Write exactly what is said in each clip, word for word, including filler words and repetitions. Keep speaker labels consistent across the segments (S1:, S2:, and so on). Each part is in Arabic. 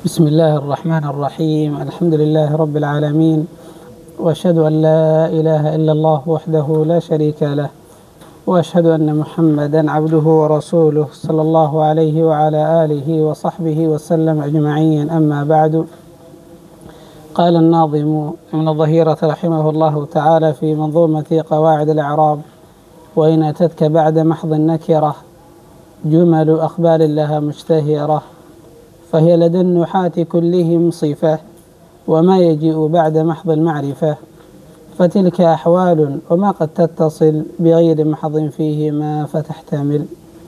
S1: بسم الله الرحمن الرحيم. الحمد لله رب العالمين، وأشهد أن لا إله إلا الله وحده لا شريك له، وأشهد أن محمدا عبده ورسوله صلى الله عليه وعلى آله وصحبه وسلم أجمعين. أما بعد، قال الناظم ابن الظهيرة رحمه الله تعالى في منظومة قواعد الإعراب: وإن أتتك بعد محض النكرة جمل أقبال لها مشتهرة، فهي لدى النحاة كلهم صفة وما يجيء بعد محض المعرفة، فتلك أحوال وما قد تتصل بغير محض فيهما فتحتمل.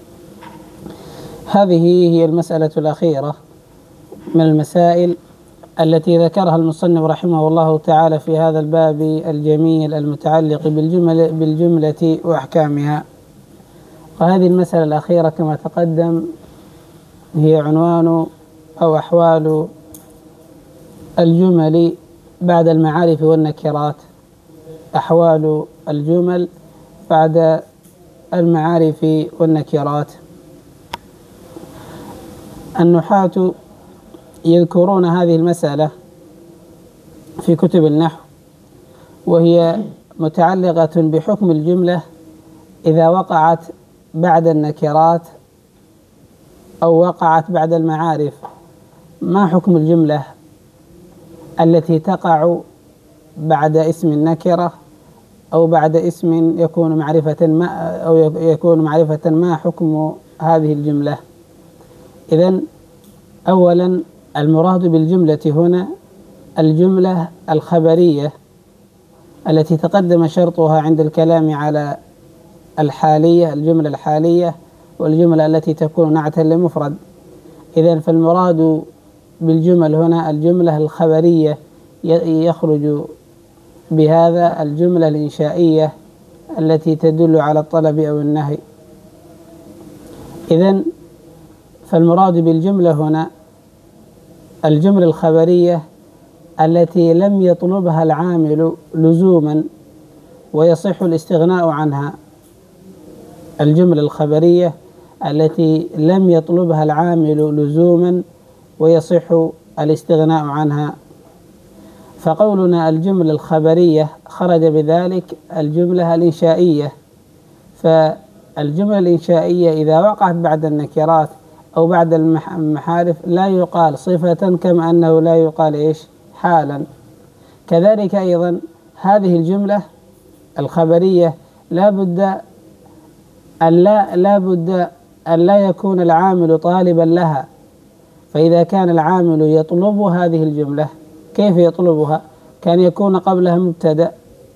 S1: هذه هي المسألة الأخيرة من المسائل التي ذكرها المصنف رحمه الله تعالى في هذا الباب الجميل المتعلق بالجمل بالجملة وأحكامها. وهذه المسألة الأخيرة كما تقدم هي عنوان أو أحوال الجمل بعد المعارف والنكرات. أحوال الجمل بعد المعارف والنكرات. النحاة يذكرون هذه المسألة في كتب النحو، وهي متعلقة بحكم الجملة إذا وقعت بعد النكرات أو وقعت بعد المعارف. ما حكم الجملة التي تقع بعد اسم النكرة أو بعد اسم يكون معرفة ما أو يكون معرفة ما حكم هذه الجملة؟ إذن أولا المراد بالجملة هنا الجملة الخبرية التي تقدم شرطها عند الكلام على الحالية، الجملة الحالية والجملة التي تكون نعتا لمفرد. إذن فالمراد بالجمل هنا الجملة الخبرية، يخرج بهذا الجملة الإنشائية التي تدل على الطلب أو النهي. إذن فالمراد بالجملة هنا الجملة الخبرية التي لم يطلبها العامل لزوما ويصح الاستغناء عنها. الجملة الخبرية التي لم يطلبها العامل لزوما ويصح الاستغناء عنها. فقولنا الجملة الخبرية خرج بذلك الجملة الإنشائية. فالجملة الإنشائية إذا وقعت بعد النكرات أو بعد المحارف لا يقال صفة، كما أنه لا يقال إيش حالا. كذلك أيضا هذه الجملة الخبرية لا بد أن لا لا بد أن لا يكون العامل طالبا لها. فإذا كان العامل يطلب هذه الجملة كيف يطلبها؟ كان يكون قبلها مبتدأ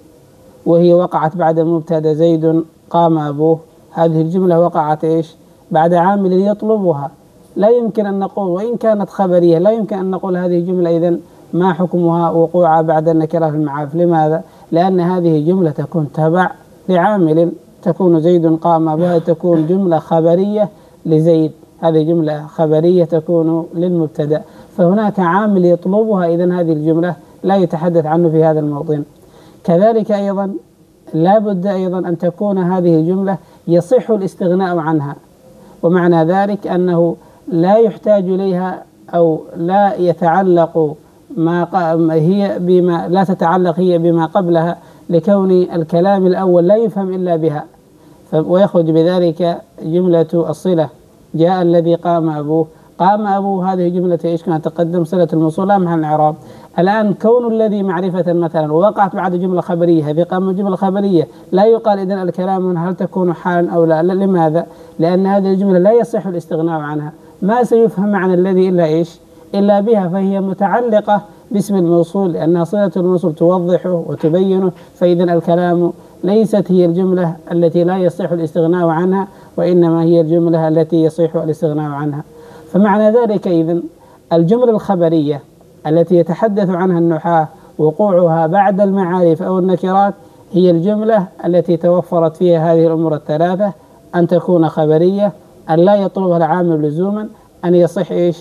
S1: وهي وقعت بعد مبتدأ: زيد قام أبوه. هذه الجملة وقعت إيش بعد عامل يطلبها. لا يمكن أن نقول وإن كانت خبرية لا يمكن أن نقول هذه الجملة إذن ما حكمها وقوعها بعد النكرة في المعارف. لماذا؟ لأن هذه الجملة تكون تبع لعامل، تكون زيد قام أبوه، تكون جملة خبرية لزيد. هذه جملة خبرية تكون للمبتدأ، فهناك عامل يطلبها، إذن هذه الجملة لا يتحدث عنه في هذا الموطن. كذلك أيضا لا بد أيضا أن تكون هذه الجملة يصح الاستغناء عنها، ومعنى ذلك أنه لا يحتاج إليها أو لا يتعلق ما هي بما لا تتعلق هي بما قبلها، لكون الكلام الأول لا يفهم إلا بها. ويخرج بذلك جملة الصلة: جاء الذي قام أبوه. قام أبوه هذه جملة إيش كانت تقدم؟ صلة الموصول لا محل إعراب. الآن كون الذي معرفة مثلا ووقعت بعد جملة خبرية، هذه قام جملة خبرية، لا يقال إذن الكلام هل تكون حالا أو لا. لماذا؟ لأن هذه الجملة لا يصح الاستغناء عنها. ما سيفهم معنى الذي إلا إيش إلا بها، فهي متعلقة باسم الموصول لأنها صلة الموصول توضحه وتبينه. فإذن الكلام ليست هي الجملة التي لا يصح الاستغناء عنها، وإنما هي الجملة التي يصح الاستغناء عنها. فمعنى ذلك إذن الجملة الخبرية التي يتحدث عنها النحاة وقوعها بعد المعارف أو النكرات هي الجملة التي توفرت فيها هذه الأمور الثلاثة: أن تكون خبرية، أن لا يطلبها العامل لزوما، أن يصح إيش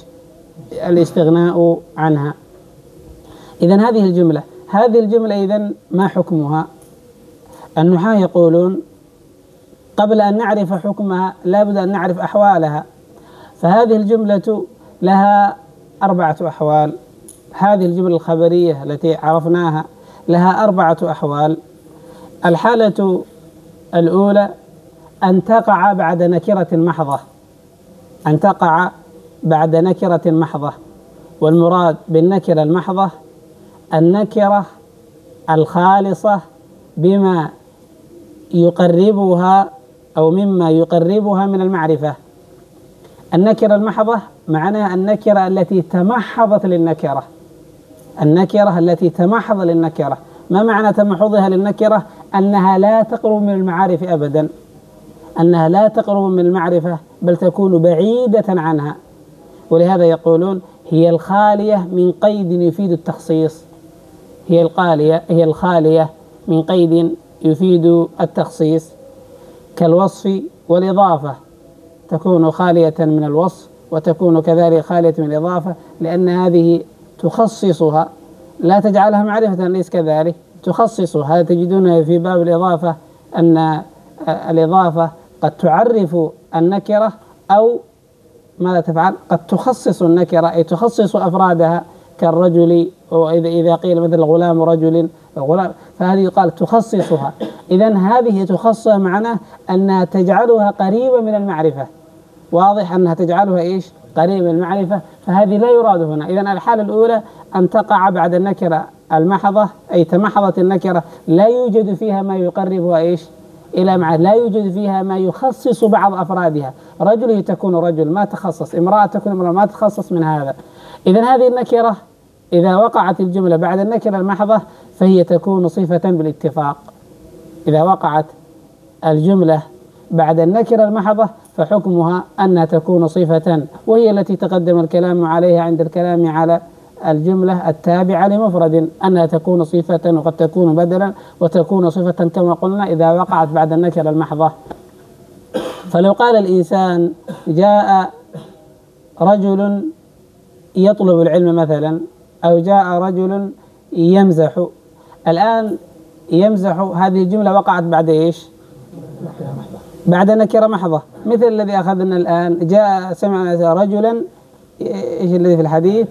S1: الاستغناء عنها. إذن هذه الجملة هذه الجملة إذن ما حكمها؟ النحاة يقولون قبل أن نعرف حكمها لا بد أن نعرف أحوالها. فهذه الجملة لها أربعة أحوال. هذه الجملة الخبرية التي عرفناها لها أربعة أحوال. الحالة الأولى أن تقع بعد نكرة محضة، أن تقع بعد نكرة محضة، والمراد بالنكرة المحضة النكرة الخالصة بما يقربها أو مما يقربها من المعرفة. النكرة المحضة معناها النكرة التي تمحضت للنكرة، النكرة التي تمحض للنكرة. ما معنى تمحضها للنكرة؟ أنها لا تقرب من المعارف أبدا، أنها لا تقرب من المعرفة بل تكون بعيدة عنها. ولهذا يقولون هي الخالية من قيد يفيد التخصيص، هي الخالية هي الخالية من قيد يفيد التخصيص، كالوصف والإضافة تكون خالية من الوصف وتكون كذلك خالية من الإضافة، لأن هذه تخصصها لا تجعلها معرفة، ليس كذلك، تخصصها. تجدون في باب الإضافة أن الإضافة قد تعرف النكرة أو ماذا تفعل؟ قد تخصص النكرة، أي تخصص أفرادها كالرجل، وإذا إذا قيل مثل غلام رجل غلام فهذه يقال تخصصها. إذن هذه تخصصها معناه أنها تجعلها قريبة من المعرفة، واضح أنها تجعلها إيش؟ قريبة من المعرفة، فهذه لا يراد هنا. إذن الحالة الأولى أن تقع بعد النكرة المحضة، أي تمحضت النكرة لا يوجد فيها ما يقربها إيش؟ إلى معرفة، لا يوجد فيها ما يخصص بعض أفرادها، رجل تكون رجل ما تخصص، امرأة تكون امرأة ما تخصص من هذا. إذن هذه النكرة إذا وقعت الجملة بعد النكرة المحضة فهي تكون صفة بالاتفاق. إذا وقعت الجملة بعد النكرة المحضة فحكمها أنها تكون صفة، وهي التي تقدم الكلام عليها عند الكلام على الجملة التابعة لمفرد، أنها تكون صفة وقد تكون بدلا وتكون صفة كما قلنا إذا وقعت بعد النكرة المحضة. فلو قال الإنسان جاء رجل يطلب العلم مثلا، أو جاء رجل يمزح، الآن يمزح هذه الجملة وقعت بعد إيش؟ بعد نكرة محضة، مثل الذي أخذنا الآن جاء سمعنا رجلا إيش الذي في الحديث؟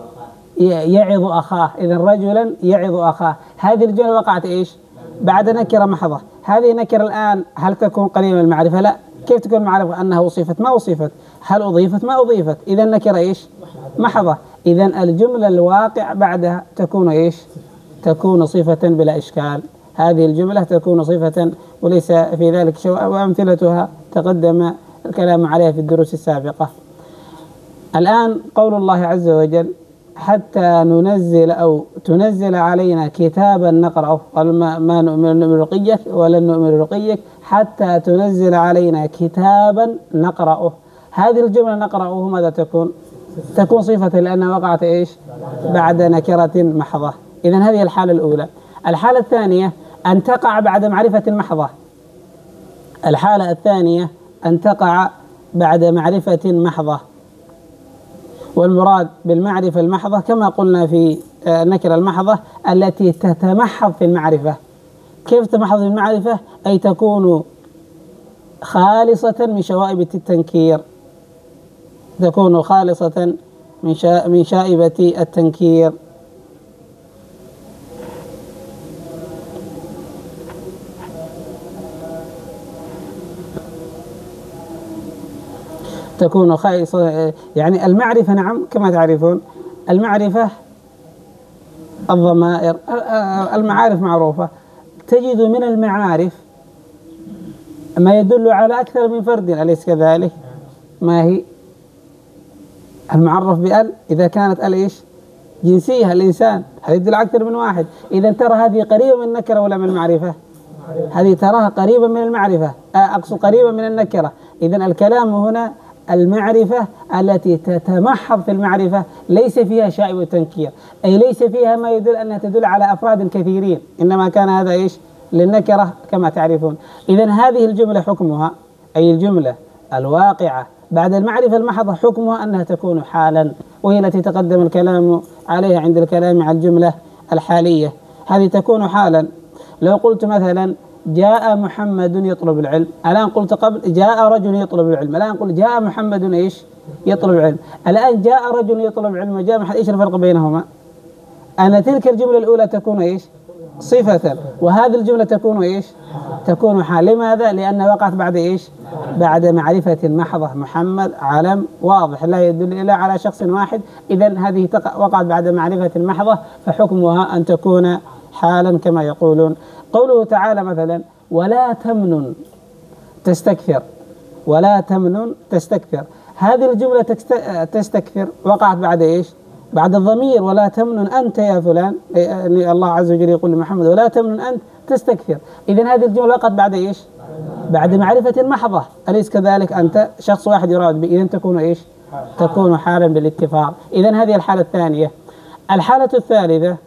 S1: يعظ أخاه، إذن رجلا يعظ أخاه، هذه الجملة وقعت إيش؟ بعد نكرة محضة. هذه نكرة الآن هل تكون قريبة من المعرفة؟ لا. كيف تكون معرفة؟ أنها أضيفت ما أضيفت، هل أضيفت ما أضيفت، إذن نكرة إيش؟ محضة. إذن الجملة الواقع بعدها تكون إيش؟ تكون صفة بلا إشكال. هذه الجملة تكون صفة وليس في ذلك شيء، وأمثلتها تقدم الكلام عليها في الدروس السابقة. الآن قول الله عز وجل حتى ننزل أو تنزل علينا كتابا نقرأه، قال ما, ما نؤمن رقيك ولن نؤمن رقيك حتى تنزل علينا كتابا نقرأه. هذه الجملة نقرأه ماذا تكون؟ تكون صفة لأنها وقعت إيش؟ بعد نكرة محضة. إذن هذه الحالة الأولى. الحالة الثانية أن تقع بعد معرفة محضة. الحالة الثانية أن تقع بعد معرفة محضة، والمراد بالمعرفة المحضة كما قلنا في النكرة المحضة التي تتمحض في المعرفة. كيف تتمحض في المعرفة؟ أي تكون خالصة من شوائب التنكير، تكون خالصة من من شائبة التنكير. تكون خالصة يعني المعرفة، نعم كما تعرفون المعرفة الضمائر، المعارف معروفة، تجد من المعارف ما يدل على أكثر من فرد، أليس كذلك؟ ما هي المعرف بأل؟ إذا كانت أل إيش؟ جنسية الإنسان، هذا يدل أكثر من واحد. إذا ترى هذه قريبة من النكرة ولا من المعرفة؟ هذه تراها قريبة من المعرفة، أقصد قريبة من النكرة. إذا الكلام هنا المعرفة التي تتمحض في المعرفة ليس فيها شائب التنكير، أي ليس فيها ما يدل أنها تدل على أفراد كثيرين، إنما كان هذا إيش؟ للنكرة كما تعرفون. إذن هذه الجملة حكمها، أي الجملة الواقعة بعد المعرفة المحضة حكمها أنها تكون حالا، وهي التي تقدم الكلام عليها عند الكلام على الجملة الحالية. هذه تكون حالا. لو قلت مثلا جاء محمد يطلب العلم، الآن قلت قبل جاء رجل يطلب العلم، الآن قلت جاء محمد إيش يطلب العلم، الآن جاء رجل يطلب العلم وجاء محمد، إيش الفرق بينهما؟ أن تلك الجملة الأولى تكون إيش صفة، وهذه الجملة تكون إيش تكون حال. لماذا؟ لأن وقعت بعد إيش بعد معرفة محضة، محمد علم واضح لا يدل إلا على شخص واحد، إذن هذه وقعت بعد معرفة محضة فحكمها أن تكون حالا كما يقولون. قوله تعالى مثلا ولا تمنن تستكثر، ولا تمنن تستكثر، هذه الجملة تستكثر وقعت بعد إيش بعد الضمير، ولا تمنن أنت يا فلان، الله عز وجل يقول لمحمد ولا تمنن أنت تستكثر، إذن هذه الجملة وقعت بعد إيش بعد معرفة محضة، أليس كذلك؟ أنت شخص واحد يراد به، إذن تكون إيش تكون حالا بالاتفاق. إذن هذه الحالة الثانية. الحالة الثالثة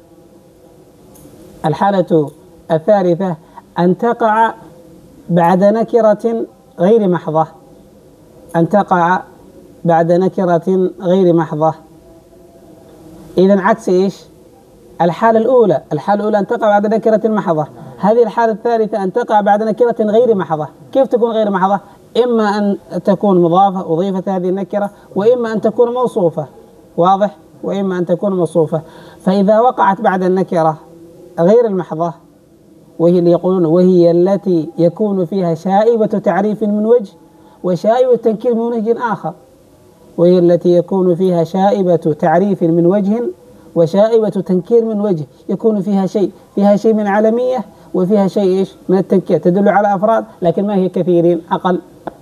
S1: الحالة الثالثة أن تقع بعد نكرة غير محضة، أن تقع بعد نكرة غير محضة. إذن عكس إيش الحالة الأولى، الحالة الأولى أن تقع بعد نكرة محضة، هذه الحالة الثالثة أن تقع بعد نكرة غير محضة. كيف تكون غير محضة؟ إما أن تكون مضافة أضيفت هذه النكرة، وإما أن تكون موصوفة، واضح، وإما أن تكون موصوفة. فإذا وقعت بعد النكرة غير المحضة، وهي اللي يقولون وهي التي يكون فيها شائبة تعريف من وجه وشائبة تنكير من وجه آخر، وهي التي يكون فيها شائبة تعريف من وجه وشائبة تنكير من وجه، يكون فيها شيء فيها شيء من علمية وفيها شيء إيش من التنكير، تدل على أفراد لكن ما هي كثيرين أقل.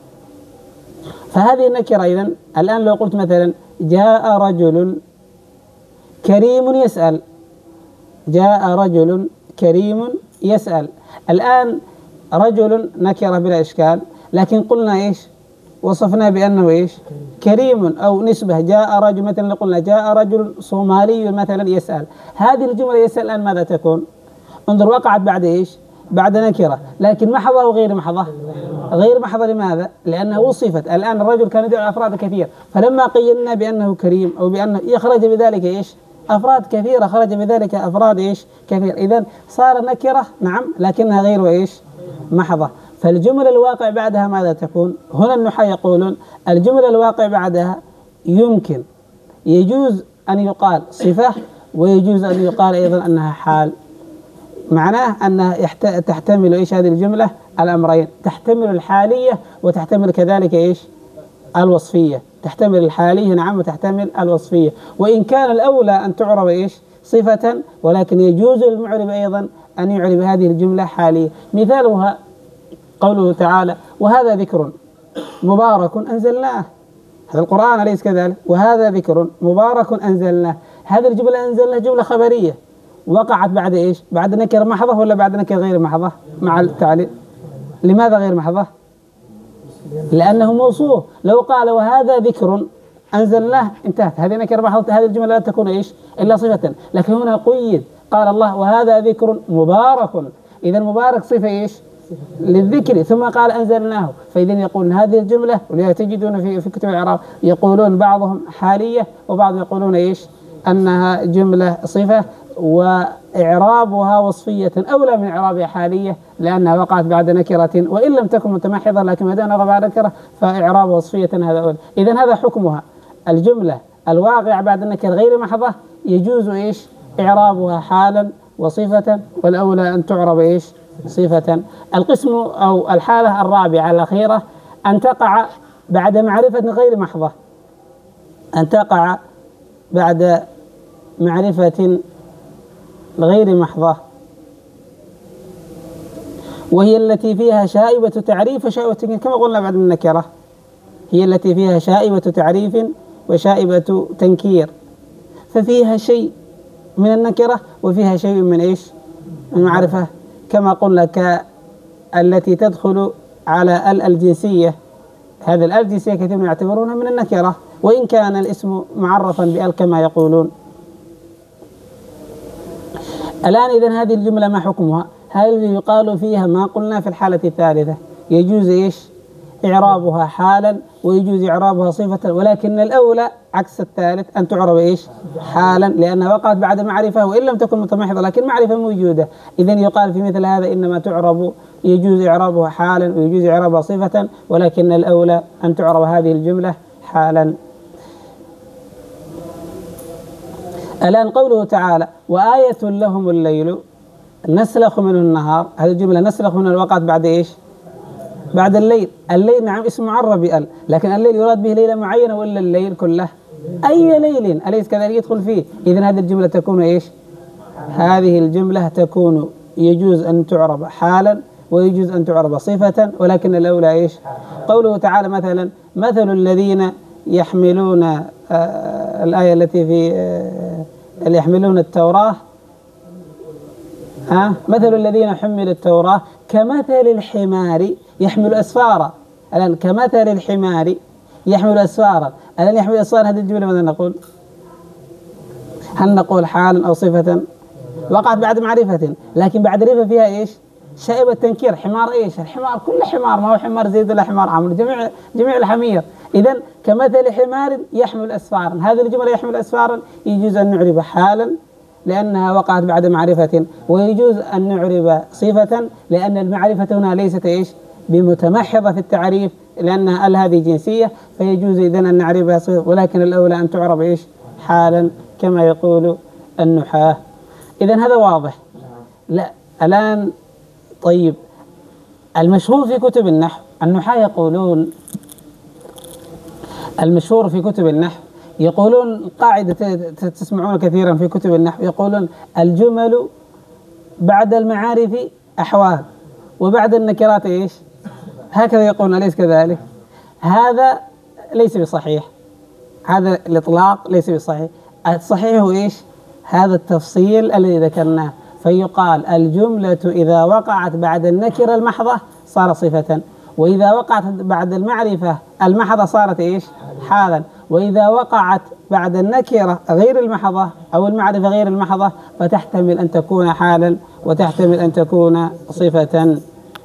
S1: فهذه النكرة إذن الآن لو قلت مثلا جاء رجل كريم يسأل، جاء رجل كريم يسأل، الآن رجل نكرة بلا إشكال، لكن قلنا إيش وصفنا بأنه إيش كريم أو نسبة. جاء رجل مثلا قلنا جاء رجل صومالي مثلا يسأل، هذه الجملة يسأل الآن ماذا تكون؟ انظر وقعت بعد إيش بعد نكرة، لكن محضة أو غير محضة؟ غير محضة. لماذا؟ لأنه وصفت. الآن الرجل كان يدعو أفراد كثير، فلما قيلنا بأنه كريم أو بأنه يخرج بذلك إيش أفراد كثيرة، خرج بذلك أفراد إيش كثير، إذن صار نكرة نعم لكنها غير إيش محضة. فالجملة الواقع بعدها ماذا تكون؟ هنا النحاة يقولون الجملة الواقع بعدها يمكن يجوز أن يقال صفة ويجوز أن يقال أيضا أنها حال. معناه أنها تحتمل إيش هذه الجملة الأمرين، تحتمل الحالية وتحتمل كذلك إيش الوصفية، تحتمل الحالية نعم وتحتمل الوصفية. وإن كان الأولى أن تعرب إيش صفة، ولكن يجوز للمعرب أيضا أن يعرب هذه الجملة حالية. مثالها قوله تعالى وهذا ذكر مبارك أنزلناه، هذا القرآن أليس كذلك؟ وهذا ذكر مبارك أنزلناه، هذه الجملة أنزلناه جملة خبرية وقعت بعد إيش بعد نكرة محضة ولا بعد نكرة غير محضة مع التعليل؟ لماذا غير محضة؟ لأنه موصوف. لو قال وهذا ذكر أنزلناه انتهت، هذه نكرة محضة، هذه الجملة لا تكون إيش إلا صفة. لكن هنا قيد قال الله وهذا ذكر مبارك، إذا مبارك صفة إيش للذكر، ثم قال أنزلناه، فإذا يقول هذه الجملة ولذا تجدون في في كتب الإعراب يقولون بعضهم حالية وبعضهم يقولون إيش أنها جملة صفة، وإعرابها وصفية أولى من إعرابها حالية لأنها وقعت بعد نكرة وإن لم تكن متمحضة، لكن ما دام وقعت بعد نكرة فإعرابها وصفية هذا أولى. إذن هذا حكمها، الجملة الواقع بعد النكرة غير محضة يجوز إيش إعرابها حالا وصفة، والأولى أن تعرب إيش صفة. القسم أو الحالة الرابعة الأخيرة أن تقع بعد معرفة غير محضة، أن تقع بعد معرفة غير محضة، وهي التي فيها شائبة تعريف وشائبة تنكير كما قلنا بعد النكرة، هي التي فيها شائبة تعريف وشائبة تنكير، ففيها شيء من النكرة وفيها شيء من إيش المعرفة، كما قلنا كالتي تدخل على ال الجنسية، هذا ال الجنسية كثير يعتبرونها من النكرة وإن كان الاسم معرفا بال كما يقولون. الآن إذن هذه الجملة ما حكمها؟ هذه يقال فيها ما قلنا في الحالة الثالثة، يجوز إيش إعرابها حالا ويجوز إعرابها صفة، ولكن الأولى عكس الثالث أن تعرب إيش؟ حالا، لأنها وقعت بعد معرفة وإن لم تكن متمحضة لكن معرفة موجودة. إذن يقال في مثل هذا إنما تعرب يجوز إعرابها حالا ويجوز إعرابها صفة، ولكن الأولى أن تعرب هذه الجملة حالا. الآن قوله تعالى وآية لهم الليل نسلخ منه النهار، هذه الجملة نسلخ منه الوقت بعد إيش؟ بعد الليل. الليل نعم اسم معرب بأل، لكن الليل يراد به ليلة معينة ولا الليل كله؟ أي ليل أليس كذلك يدخل فيه؟ إذن هذه الجملة تكون إيش؟ هذه الجملة تكون يجوز أن تعرب حالا ويجوز أن تعرب صفة، ولكن الأولى إيش؟ قوله تعالى مثلا مثل الذين يحملون آه الآية التي في آه اللي يحملون التوراة، ها مثل الذين حملوا التوراة كمثل الحمار يحمل أسفارا. الآن كمثل الحمار يحمل أسفارا، الآن يحمل أسفارا، هذه الجملة ماذا نقول؟ هل نقول حالا أو صفة؟ وقعت بعد معرفة، لكن بعد معرفة فيها إيش؟ شائبة تنكير. حمار إيش؟ الحمار كل حمار، ما هو حمار زيد ولا حمار عمرو، جميع جميع الحمير. إذن كمثل حمار يحمل أسفارا، هذه الجملة يحمل أسفارا يجوز أن نعرب حالا لأنها وقعت بعد معرفة، ويجوز أن نعرب صفة لأن المعرفة هنا ليست إيش؟ بمتمحضة في التعريف، لأنها ال هذه جنسية، فيجوز إذن أن نعربها صفة، ولكن الأولى أن تعرب إيش؟ حالا كما يقول النحاة. إذن هذا واضح. لا الآن طيب المشهور في كتب النحو، النحاة يقولون المشهور في كتب النحو يقولون قاعدة تسمعون كثيرا في كتب النحو، يقولون الجمل بعد المعارف أحوال وبعد النكرات إيش؟ هكذا يقولون أليس كذلك؟ هذا ليس بصحيح، هذا الإطلاق ليس بصحيح. الصحيح هو إيش؟ هذا التفصيل الذي ذكرناه، فيقال الجملة إذا وقعت بعد النكرة المحضة صارت صفة، وإذا وقعت بعد المعرفة المحضة صارت إيش؟ حالا، وإذا وقعت بعد النكرة غير المحضة أو المعرفة غير المحضة فتحتمل أن تكون حالا وتحتمل أن تكون صفة.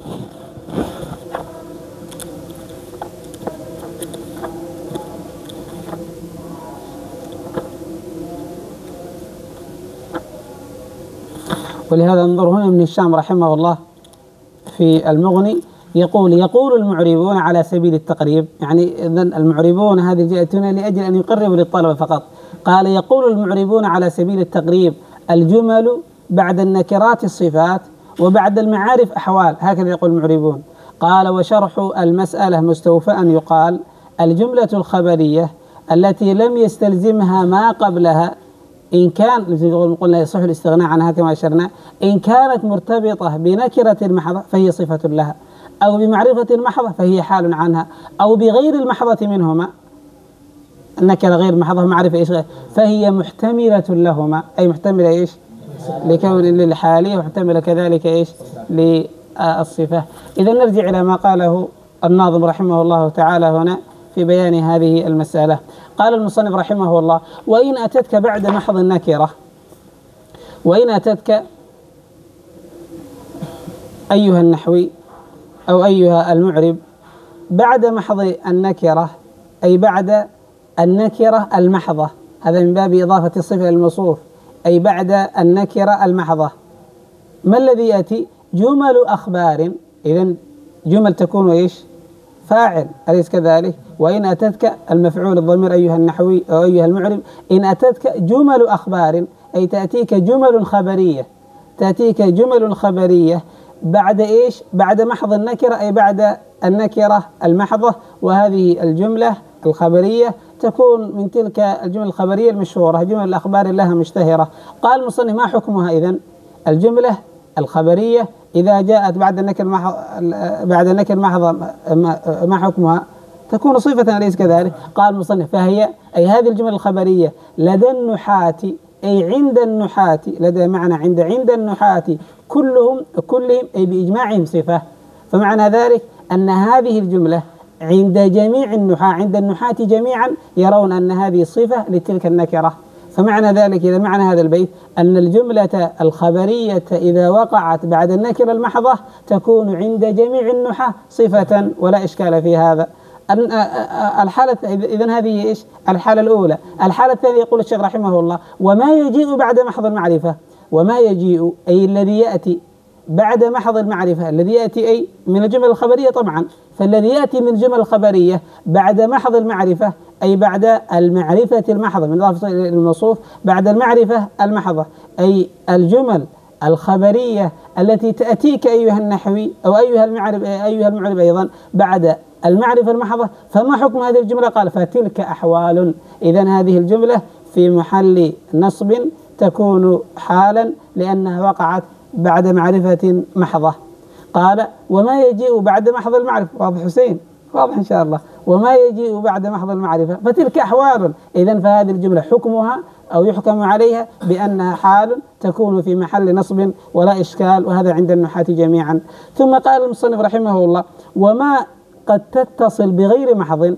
S1: ولهذا انظر هنا ابن هشام رحمه الله في المغني يقول يقول المعربون على سبيل التقريب، يعني إذن المعربون هذه جاءتنا لأجل أن يقربوا للطلبة فقط. قال يقول المعربون على سبيل التقريب الجمل بعد النكرات الصفات وبعد المعارف أحوال، هكذا يقول المعربون. قال وشرح المسألة مستوفى أن يقال الجملة الخبرية التي لم يستلزمها ما قبلها إن كان قلنا يصح الاستغناء عنها كما أشرنا، إن كانت مرتبطة بنكرة المحضة فهي صفة لها، أو بمعرفة المحضة فهي حال عنها، أو بغير المحضة منهما، النكرة غير المحضة معرفة إيش غير، فهي محتملة لهما، أي محتملة إيش؟ لكون للحالية، ومحتملة كذلك إيش؟ للصفة. إذا نرجع إلى ما قاله الناظم رحمه الله تعالى هنا في بيان هذه المسألة. قال المصنف رحمه الله وإن أتتك بعد محض النكرة، وإن أتتك أيها النحوي أو أيها المعرب بعد محض النكرة، أي بعد النكرة المحضة، هذا من باب إضافة الصفة للموصوف، أي بعد النكرة المحضة. ما الذي يأتي؟ جمل أخبار، إذن جمل تكون إيش؟ فاعل، أليس كذلك؟ وإن أتتك المفعول الضمير أيها النحوي أو أيها المعرب، إن أتتك جمل أخبار أي تأتيك جمل خبرية، تأتيك جمل خبرية بعد إيش؟ بعد محض النكرة، أي بعد النكرة المحضة، وهذه الجملة الخبرية تكون من تلك الجمل الخبرية المشهورة، جمل الأخبار لها مشتهرة. قال المصنف ما حكمها إذن؟ الجملة الخبرية إذا جاءت بعد النكر المحض بعد النكر المحضة ما حكمها؟ تكون صفة، أليس كذلك؟ قال المصنف فهي أي هذه الجمل الخبرية لدى النحاة، أي عند النحاة، لدى معنى عند عند النحاة كلهم كلهم أي بإجماعهم صفة. فمعنى ذلك أن هذه الجملة عند جميع النحاة، عند النحاة جميعا يرون أن هذه صفة لتلك النكرة، فمعنى ذلك إذا معنى هذا البيت أن الجملة الخبرية إذا وقعت بعد النكرة المحضة تكون عند جميع النحاة صفة ولا إشكال في هذا. الحالة إذن هذه إيش؟ الحالة الأولى. الحالة الثانية يقول الشيخ رحمه الله: وما يجيء بعد محض المعرفة. وما يجيء أي الذي يأتي بعد محض المعرفة، الذي يأتي أي من الجمل الخبرية طبعا، فالذي يأتي من الجمل الخبرية بعد محض المعرفة أي بعد المعرفة المحضة، من إضافة الموصوف بعد المعرفة المحضة، أي الجمل الخبرية التي تأتيك أيها النحوي أو أيها المعرب أيها المعرب أيضا بعد المعرفة المحضة. فما حكم هذه الجملة؟ قال: فتلك أحوال. إذن هذه الجملة في محل نصب تكون حالا لأنها وقعت بعد معرفة محضة. قال: وما يجيء بعد محض المعرفة. واضح حسين؟ واضح إن شاء الله. وما يجيء بعد محض المعرفة فتلك أحوال. إذن فهذه الجملة حكمها أو يحكم عليها بأنها حال تكون في محل نصب ولا إشكال، وهذا عند النحاة جميعا. ثم قال المصنف رحمه الله: وما قد تتصل بغير محض.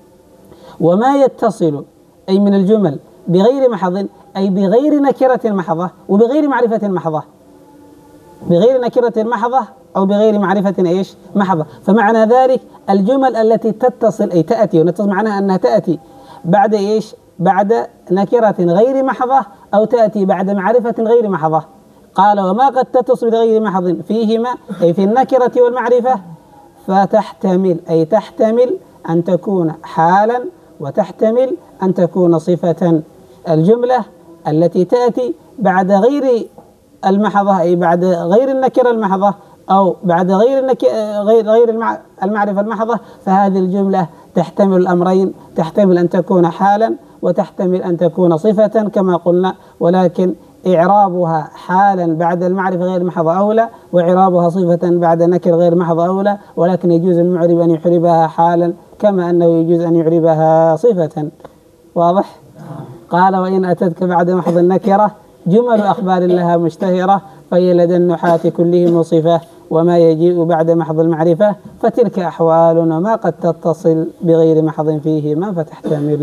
S1: وما يتصل أي من الجمل بغير محض أي بغير نكرة محضة وبغير معرفة محضة، بغير نكرة محضة أو بغير معرفة إيش محضة. فمعنى ذلك الجمل التي تتصل أي تأتي، ونتصل معناها أنها تأتي بعد إيش؟ بعد نكرة غير محضة أو تأتي بعد معرفة غير محضة. قال: وما قد تتصل بغير محض فيهما أي في النكرة والمعرفة فتحتمل أي تحتمل أن تكون حالا وتحتمل أن تكون صفة. الجملة التي تأتي بعد غير المحضة أي بعد غير النكرة المحضة أو بعد غير النك... غير غير المعرفة المحضة، فهذه الجملة تحتمل الأمرين، تحتمل أن تكون حالا وتحتمل أن تكون صفة كما قلنا، ولكن إعرابها حالا بعد المعرفة غير محضة أولى، وإعرابها صفة بعد نكر غير محضة أولى، ولكن يجوز المعرب أن يحربها حالا كما أنه يجوز أن يعربها صفة. واضح؟ قال: وإن أتتك بعد محض النكرة جمل أخبار لها مشتهرة فهي لدى النحاة كلهم صفة. وما يجيء بعد محض المعرفة فتلك أحوال. وما قد تتصل بغير محض فيهما فتحتمل.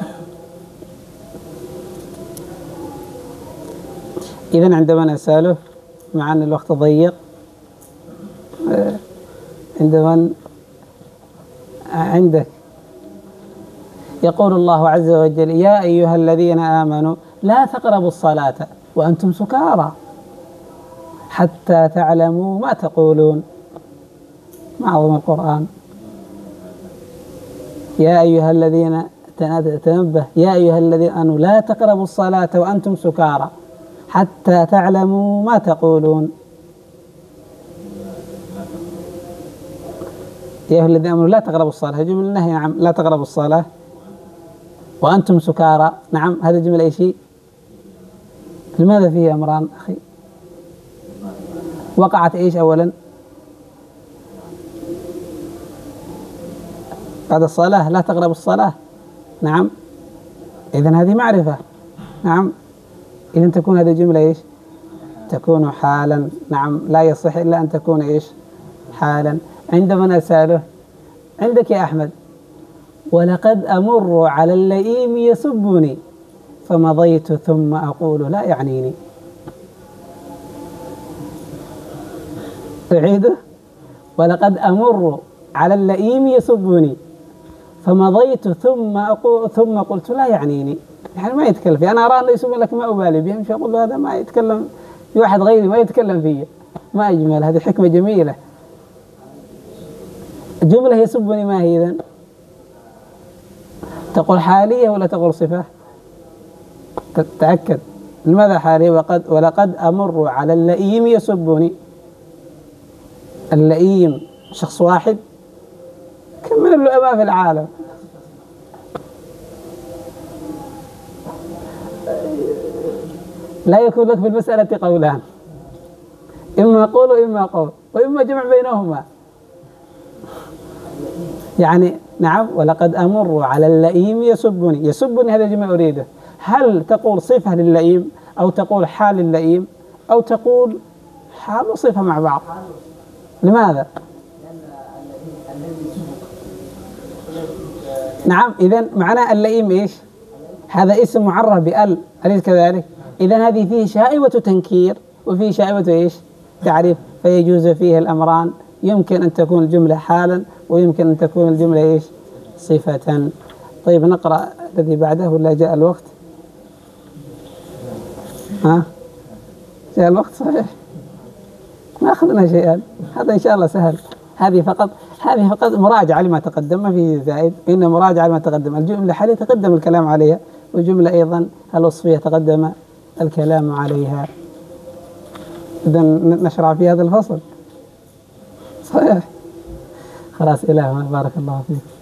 S1: إذن عندما نسأله مع أن الوقت ضيق، عندما عندك يقول الله عز وجل: يا أيها الذين آمنوا لا تقربوا الصلاة وأنتم سكارى حتى تعلموا ما تقولون. ما أعظم القرآن. يا أيها الذين تنبه يا أيها الذين آمنوا لا تقربوا الصلاة وأنتم سكارى حتى تعلموا ما تقولون. يا أيها الذين آمنوا لا تقربوا الصلاة، جملة النهي. نعم، لا تقربوا الصلاة وأنتم سكارى. نعم، هذا جملة أي شيء. لماذا فيه أمران أخي؟ وقعت إيش أولا؟ بعد الصلاة لا تقربوا الصلاة. نعم، إذن هذه معرفة. نعم، إذن تكون هذه الجملة إيش؟ تكون حالا. نعم، لا يصح إلا أن تكون إيش؟ حالا. عندما نسأله: عندك يا أحمد: ولقد أمر على اللئيم يسبني فمضيت ثم أقول لا يعنيني. أعيده: ولقد أمر على اللئيم يسبني فمضيت ثم أقول ثم قلت لا يعنيني. يعني ما يتكلم فيه. أنا أرى أنه يسب لك ما أبالي به، مش أقول له هذا ما يتكلم في واحد غيري ما يتكلم فيه. ما أجمل، هذه حكمة جميلة. الجملة يسبني ما هي إذن؟ تقول حالية ولا تقول صفة؟ تتأكد. لماذا حالية؟ وقد ولقد أمر على اللئيم يسبني. اللئيم شخص واحد؟ كم من اللؤماء في العالم؟ لا يكون لك في المسألة قولان، إما قول وإما قول وإما جمع بينهما. يعني نعم، ولقد أمر على اللئيم يسبني. يسبني هذا الجمع أريده. هل تقول صفة للئيم أو تقول حال للئيم أو تقول حال وصفة مع بعض؟ لماذا؟ نعم، إذن معنى اللئيم إيش؟ هذا اسم معرف بأل، أليس كذلك؟ إذا هذه فيه شائبة تنكير وفيه شائبة إيش؟ تعريف، فيجوز فيه الأمران، يمكن أن تكون الجملة حالا ويمكن أن تكون الجملة إيش؟ صفة. طيب نقرأ الذي بعده ولا جاء الوقت؟ ها؟ جاء الوقت صحيح؟ ما أخذنا شيئا، هذا إن شاء الله سهل. هذه فقط هذه فقط مراجعة لما تقدم، ما في زائد، إنه مراجعة لما تقدم. الجملة حاليا تقدم الكلام عليها، والجملة أيضا الوصفية تقدم الكلام عليها. إذا نشرع في هذا الفصل صحيح. خلاص إلهنا بارك الله فيك.